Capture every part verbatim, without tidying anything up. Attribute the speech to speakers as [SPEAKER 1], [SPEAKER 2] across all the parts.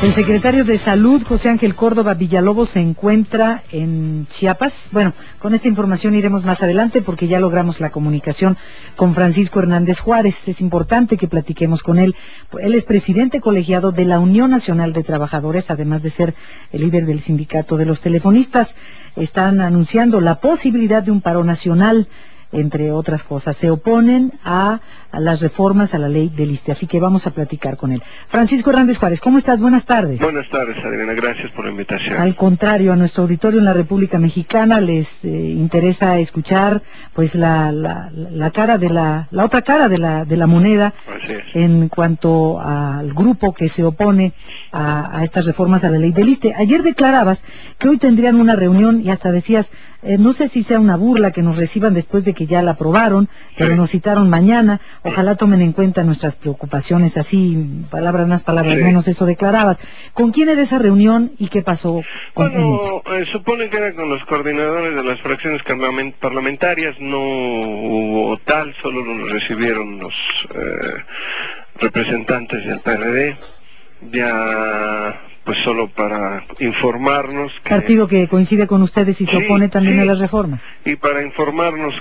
[SPEAKER 1] El secretario de Salud, José Ángel Córdoba Villalobos, se encuentra en Chiapas. Bueno, con esta información iremos más adelante porque ya logramos la comunicación con Francisco Hernández Juárez. Es importante que platiquemos con él. Él es presidente colegiado de la Unión Nacional de Trabajadores, además de ser el líder del sindicato de los telefonistas. Están anunciando la posibilidad de un paro nacional, entre otras cosas. Se oponen a, a las reformas a la ley del ISSSTE, así que vamos a platicar con él. Francisco Hernández Juárez, ¿cómo estás? Buenas tardes.
[SPEAKER 2] Buenas tardes, Adriana, gracias por la invitación.
[SPEAKER 1] Al contrario, a nuestro auditorio en la República Mexicana les eh, interesa escuchar pues la, la, la cara de la, la otra cara de la, de la moneda.
[SPEAKER 2] Así es.
[SPEAKER 1] En cuanto al grupo que se opone a, a estas reformas a la ley del ISSSTE. Ayer declarabas que hoy tendrían una reunión y hasta decías, eh, no sé si sea una burla que nos reciban después de que ya la aprobaron, pero sí. Nos citaron mañana, ojalá tomen en cuenta nuestras preocupaciones, así, palabras más, palabras sí. menos, eso declarabas. ¿Con quién era esa reunión y qué pasó con
[SPEAKER 2] Bueno, eh, supone que era con los coordinadores de las fracciones parlamentarias, no hubo tal, solo nos recibieron los eh, representantes del P R D, ya pues solo para informarnos que...
[SPEAKER 1] Partido que coincide con ustedes y se
[SPEAKER 2] sí,
[SPEAKER 1] opone también
[SPEAKER 2] sí,
[SPEAKER 1] a las reformas.
[SPEAKER 2] Y para informarnos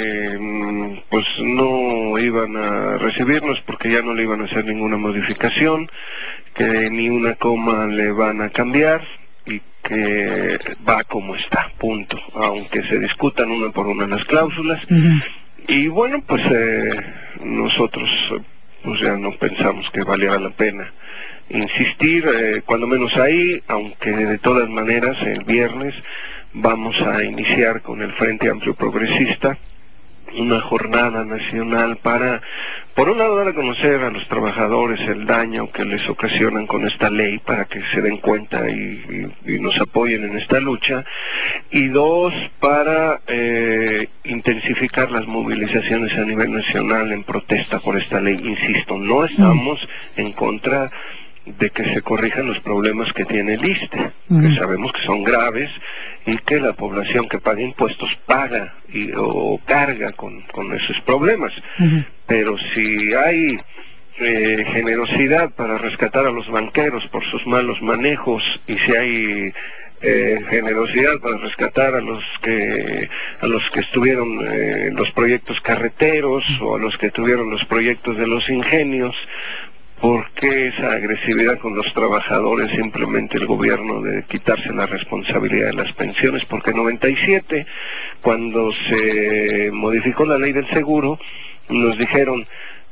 [SPEAKER 2] que pues no iban a recibirnos porque ya no le iban a hacer ninguna modificación, que ni una coma le van a cambiar y que va como está, punto, aunque se discutan una por una las cláusulas. Uh-huh. Y bueno, pues eh, nosotros pues ya no pensamos que valiera la pena insistir, eh, cuando menos ahí, aunque de todas maneras el viernes vamos a iniciar con el Frente Amplio Progresista una jornada nacional para, por un lado, dar a conocer a los trabajadores el daño que les ocasionan con esta ley para que se den cuenta y, y, y nos apoyen en esta lucha, y dos, para eh, intensificar las movilizaciones a nivel nacional en protesta por esta ley. Insisto, no estamos en contra de que se corrijan los problemas que tiene el ISSSTE, uh-huh. que sabemos que son graves y que la población que paga impuestos paga y, o carga con, con esos problemas. Uh-huh. Pero si hay eh, generosidad para rescatar a los banqueros por sus malos manejos y si hay eh, generosidad para rescatar a los que a los que estuvieron eh, los proyectos carreteros o a los que tuvieron los proyectos de los ingenios, ¿por qué esa agresividad con los trabajadores? Simplemente el gobierno de quitarse la responsabilidad de las pensiones, porque en noventa y siete, cuando se modificó la ley del seguro, nos dijeron,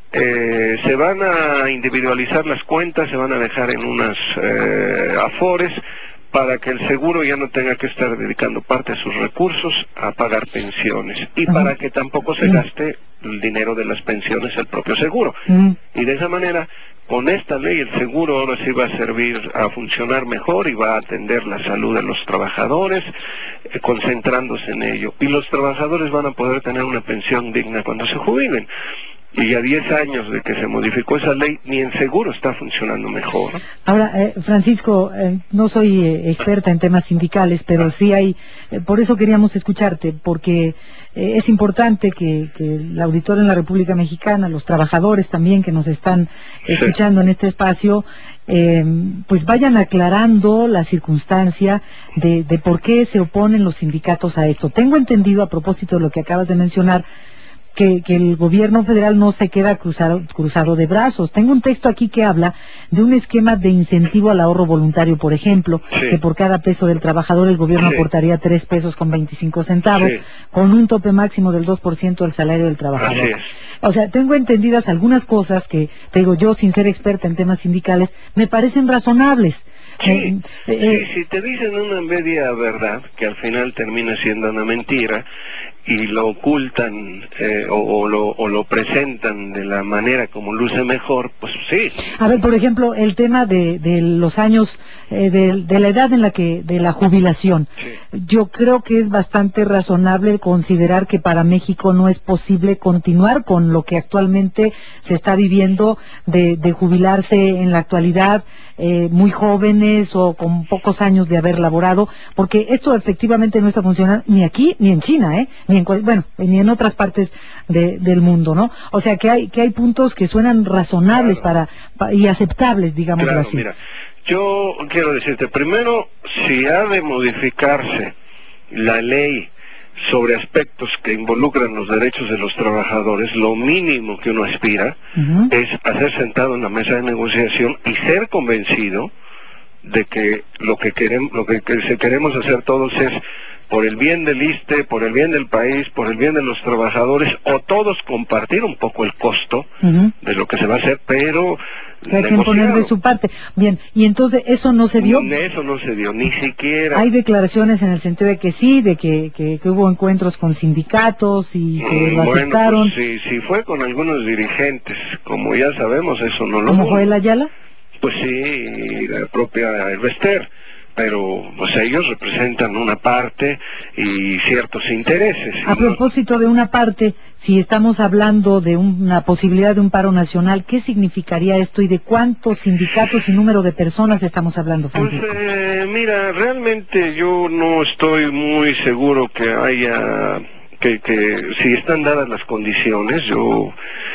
[SPEAKER 2] eh, se van a individualizar las cuentas, se van a dejar en unas eh, afores, para que el seguro ya no tenga que estar dedicando parte de sus recursos a pagar pensiones, y para que tampoco se gaste el dinero de las pensiones al propio seguro. Y de esa manera, con esta ley, el seguro ahora sí va a servir a funcionar mejor y va a atender la salud de los trabajadores, eh, concentrándose en ello. Y los trabajadores van a poder tener una pensión digna cuando se jubilen. Y a diez años de que se modificó esa ley, ni el seguro está funcionando mejor.
[SPEAKER 1] Ahora, eh, Francisco, eh, no soy eh, experta en temas sindicales, pero sí hay, eh, por eso queríamos escucharte, porque eh, es importante que, que el auditorio en la República Mexicana, los trabajadores también que nos están escuchando sí. en este espacio, eh, pues vayan aclarando la circunstancia de, de por qué se oponen los sindicatos a esto. Tengo entendido, a propósito de lo que acabas de mencionar, Que, que el gobierno federal no se queda cruzado, cruzado de brazos. Tengo un texto aquí que habla de un esquema de incentivo al ahorro voluntario, por ejemplo, sí. que por cada peso del trabajador el gobierno sí. aportaría tres pesos con veinticinco centavos, sí. con un tope máximo del dos por ciento del salario del trabajador. O sea, tengo entendidas algunas cosas que, te digo yo, sin ser experta en temas sindicales, me parecen razonables.
[SPEAKER 2] Sí,
[SPEAKER 1] eh,
[SPEAKER 2] eh, sí, si te dicen una media verdad, que al final termina siendo una mentira, y lo ocultan eh, o, o, lo, o lo presentan de la manera como luce mejor, pues sí.
[SPEAKER 1] A ver, por ejemplo, el tema de, de los años, eh, de, de la edad en la que, de la jubilación. Sí. Yo creo que es bastante razonable considerar que para México no es posible continuar con lo que actualmente se está viviendo de, de jubilarse en la actualidad, eh, muy jóvenes o con pocos años de haber laborado, porque esto efectivamente no está funcionando ni aquí ni en China, ¿eh? Ni en cual, bueno, ni en otras partes de, del mundo, ¿no? O sea que hay que hay puntos que suenan razonables
[SPEAKER 2] Claro.
[SPEAKER 1] para, pa- y aceptables, digámoslo
[SPEAKER 2] Claro,
[SPEAKER 1] así.
[SPEAKER 2] mira, yo quiero decirte, primero, si ha de modificarse la ley sobre aspectos que involucran los derechos de los trabajadores, lo mínimo que uno aspira
[SPEAKER 1] Ujú.
[SPEAKER 2] es hacer sentado en la mesa de negociación y ser convencido de que lo que queremos, lo que, que se queremos hacer todos es por el bien del ISSSTE, por el bien del país, por el bien de los trabajadores, o todos compartir un poco el costo
[SPEAKER 1] Ujú.
[SPEAKER 2] de lo que se va a hacer, pero
[SPEAKER 1] Que hay que poner de
[SPEAKER 2] negociado.
[SPEAKER 1] su parte. Bien, y entonces eso no se dio.
[SPEAKER 2] Eso no se dio, ni siquiera.
[SPEAKER 1] Hay declaraciones en el sentido de que sí, de que, que, que hubo encuentros con sindicatos y que lo
[SPEAKER 2] Mm, Bueno, pues
[SPEAKER 1] aceptaron,
[SPEAKER 2] si, si fue con algunos dirigentes, como ya sabemos, eso no lo
[SPEAKER 1] como
[SPEAKER 2] dudo.
[SPEAKER 1] Joel Ayala.
[SPEAKER 2] Pues sí, la propia Elvester, pero pues ellos representan una parte y ciertos intereses.
[SPEAKER 1] A
[SPEAKER 2] Y no,
[SPEAKER 1] propósito de una parte, si estamos hablando de una posibilidad de un paro nacional, ¿qué significaría esto y de cuántos sindicatos y número de personas estamos hablando,
[SPEAKER 2] pues
[SPEAKER 1] Francisco?
[SPEAKER 2] eh, mira, realmente yo no estoy muy seguro que haya, que, que si están dadas las condiciones, yo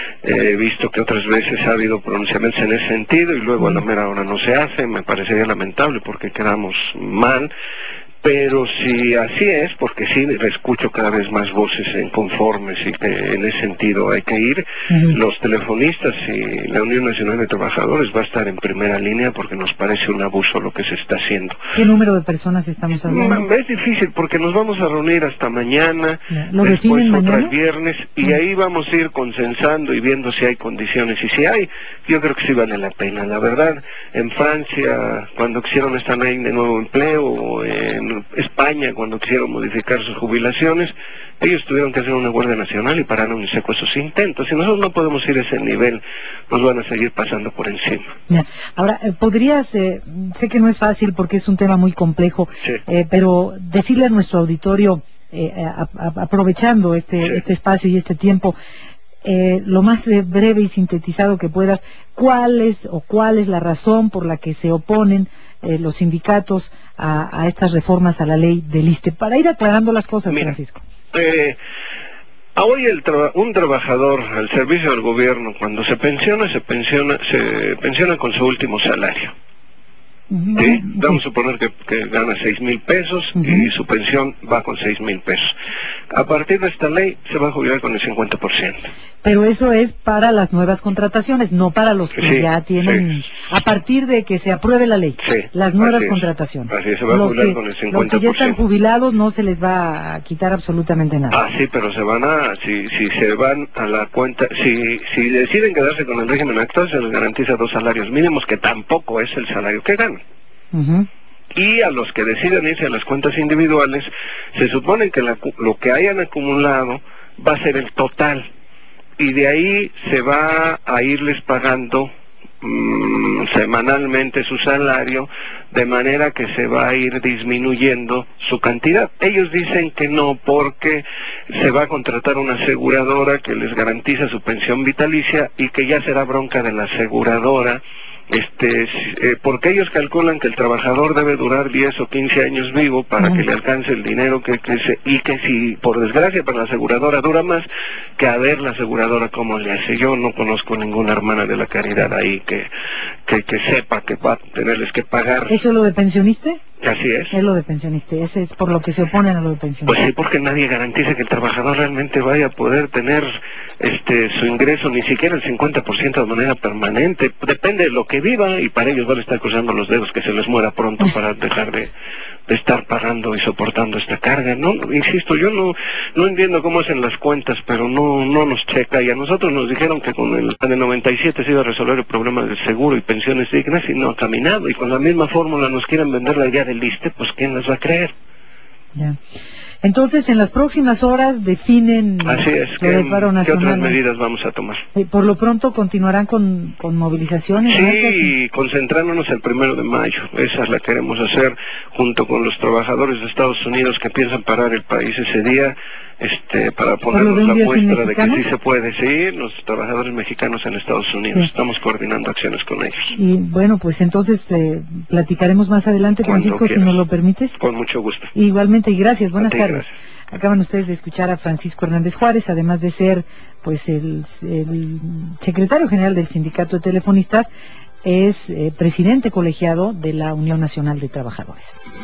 [SPEAKER 2] he visto que otras veces ha habido pronunciamientos en ese sentido y luego a la
[SPEAKER 1] Mm.
[SPEAKER 2] mera hora no se hace, me parecería lamentable porque quedamos mal. Pero si así es, porque sí escucho cada vez más voces inconformes y que en ese sentido hay que ir,
[SPEAKER 1] Ujú.
[SPEAKER 2] los telefonistas y la Unión Nacional de Trabajadores va a estar en primera línea porque nos parece un abuso lo que se está haciendo.
[SPEAKER 1] ¿Qué número de personas estamos hablando?
[SPEAKER 2] Mm, Es difícil porque nos vamos a reunir hasta mañana,
[SPEAKER 1] Ya. ¿Lo
[SPEAKER 2] después
[SPEAKER 1] definen
[SPEAKER 2] otra el
[SPEAKER 1] mañana?
[SPEAKER 2] viernes, y
[SPEAKER 1] Mm.
[SPEAKER 2] ahí vamos a ir consensando y viendo si hay condiciones. Y si hay, yo creo que sí vale la pena. La verdad, en Francia, cuando quisieron esta ley de nuevo empleo, o en España, cuando quisieron modificar sus jubilaciones, ellos tuvieron que hacer una huelga nacional y pararon en seco esos intentos. Si nosotros no podemos ir a ese nivel, nos van a seguir pasando por encima.
[SPEAKER 1] Ya. Ahora, eh, podrías, eh, sé que no es fácil porque es un tema muy complejo,
[SPEAKER 2] Sí,
[SPEAKER 1] eh, pero decirle a nuestro auditorio, eh, a- a- aprovechando este,
[SPEAKER 2] sí.
[SPEAKER 1] este espacio y este tiempo, eh, lo más eh, breve y sintetizado que puedas, cuál es o cuál es la razón por la que se oponen eh, los sindicatos a, a estas reformas a la ley del ISSSTE, para ir aclarando las cosas,
[SPEAKER 2] Mira,
[SPEAKER 1] Francisco.
[SPEAKER 2] eh, hoy el traba- un trabajador al servicio del gobierno, cuando se pensiona, se pensiona, se pensiona con su último salario. ¿Sí?
[SPEAKER 1] Ujú.
[SPEAKER 2] Vamos
[SPEAKER 1] Sí.
[SPEAKER 2] a suponer que, que gana seis mil pesos y
[SPEAKER 1] Ujú.
[SPEAKER 2] su pensión va con seis mil pesos. A partir de esta ley se va a jubilar con el cincuenta por ciento.
[SPEAKER 1] Pero eso es para las nuevas contrataciones, no para los que
[SPEAKER 2] Sí,
[SPEAKER 1] ya
[SPEAKER 2] sí,
[SPEAKER 1] tienen, a partir de que se apruebe la ley,
[SPEAKER 2] sí,
[SPEAKER 1] las
[SPEAKER 2] así
[SPEAKER 1] nuevas
[SPEAKER 2] es.
[SPEAKER 1] contrataciones.
[SPEAKER 2] Así es, se va a
[SPEAKER 1] Los
[SPEAKER 2] jubilar
[SPEAKER 1] que,
[SPEAKER 2] con el
[SPEAKER 1] los que ya están
[SPEAKER 2] cincuenta por ciento.
[SPEAKER 1] jubilados no se les va a quitar absolutamente nada.
[SPEAKER 2] Ah, sí, pero se van a, si, si se van a la cuenta, si, si deciden quedarse con el régimen actual, se les garantiza dos salarios mínimos, que tampoco es el salario que ganan.
[SPEAKER 1] Ujú.
[SPEAKER 2] Y a los que decidan irse a las cuentas individuales, se supone que la, lo que hayan acumulado va a ser el total. Y de ahí se va a irles pagando mmm, semanalmente su salario, de manera que se va a ir disminuyendo su cantidad. Ellos dicen que no, porque se va a contratar una aseguradora que les garantiza su pensión vitalicia y que ya será bronca de la aseguradora. Este, eh, porque ellos calculan que el trabajador debe durar diez o quince años vivo para
[SPEAKER 1] Ujú.
[SPEAKER 2] que le alcance el dinero que, que se, y que si por desgracia para la aseguradora dura más, que a ver la aseguradora cómo le hace. Yo no conozco ninguna hermana de la caridad ahí que, que, que sepa que va a tenerles que pagar.
[SPEAKER 1] ¿Eso es lo de pensionista?
[SPEAKER 2] Así es.
[SPEAKER 1] Es lo de pensionista, ese es por lo que se oponen a lo de
[SPEAKER 2] Pues
[SPEAKER 1] pensionista.
[SPEAKER 2] sí, porque nadie garantiza que el trabajador realmente vaya a poder tener este su ingreso, ni siquiera el cincuenta por ciento de manera permanente. Depende de lo que viva y para ellos van a estar cruzando los dedos que se les muera pronto para dejar de, de estar pagando y soportando esta carga. No, insisto, yo no no entiendo cómo hacen las cuentas, pero no no nos checa. Y a nosotros nos dijeron que con el, en el noventa y siete se iba a resolver el problema del seguro y pensiones dignas y no ha caminado. Y con la misma fórmula nos quieren vender la idea del ISSSTE, pues ¿quién les va a creer?
[SPEAKER 1] Ya. Entonces, en las próximas horas definen
[SPEAKER 2] Así es,
[SPEAKER 1] lo del
[SPEAKER 2] ¿qué,
[SPEAKER 1] paro
[SPEAKER 2] qué otras
[SPEAKER 1] nacional.
[SPEAKER 2] medidas vamos a tomar?
[SPEAKER 1] Eh, Por lo pronto continuarán con, con movilizaciones, marchas. y-
[SPEAKER 2] Sí, concentrándonos el primero de mayo, esa la queremos hacer junto con los trabajadores de Estados Unidos que piensan parar el país ese día. este para
[SPEAKER 1] ¿Por lo de
[SPEAKER 2] ponernos
[SPEAKER 1] un
[SPEAKER 2] la
[SPEAKER 1] día sin
[SPEAKER 2] muestra de que sí
[SPEAKER 1] mexicanos?
[SPEAKER 2] se puede, sí, los trabajadores mexicanos en Estados Unidos,
[SPEAKER 1] Sí.
[SPEAKER 2] estamos coordinando acciones con ellos.
[SPEAKER 1] Y bueno, pues entonces eh, platicaremos más adelante,
[SPEAKER 2] Cuando
[SPEAKER 1] Francisco, si
[SPEAKER 2] quieras.
[SPEAKER 1] nos lo permites.
[SPEAKER 2] Con mucho gusto.
[SPEAKER 1] Igualmente, y gracias,
[SPEAKER 2] A
[SPEAKER 1] buenas
[SPEAKER 2] ti,
[SPEAKER 1] tardes.
[SPEAKER 2] gracias.
[SPEAKER 1] Acaban ustedes de escuchar a Francisco Hernández Juárez, además de ser pues el, el secretario general del Sindicato de Telefonistas, es eh, presidente colegiado de la Unión Nacional de Trabajadores.